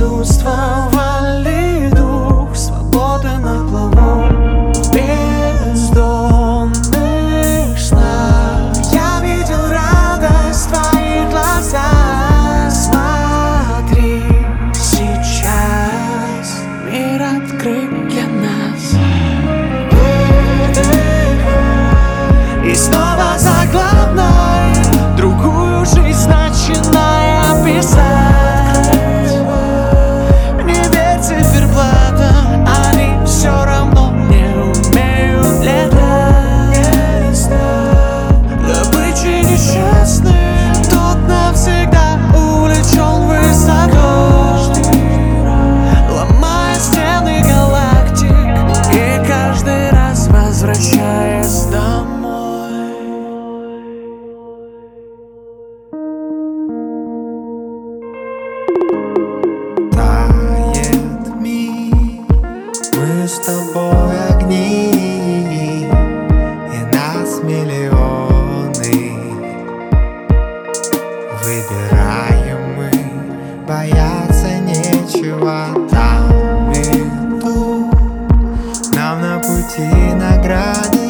чувствовали дух свободы на плаву в бездонных снах. Я видел радость в твоих глазах. Смотри, сейчас мир открыт для нас. И снова за главной другую жизнь начиная писать. Не верь циферблатам, они все равно не умеют летать. Добычей несчастным тот навсегда увлечен высоко, ломая стены галактик и каждый раз возвращаясь домой. Тает мир, мы с тобой огни, и нас миллионы. Выбираем мы, бояться нечего. Там и тут нам на пути награды.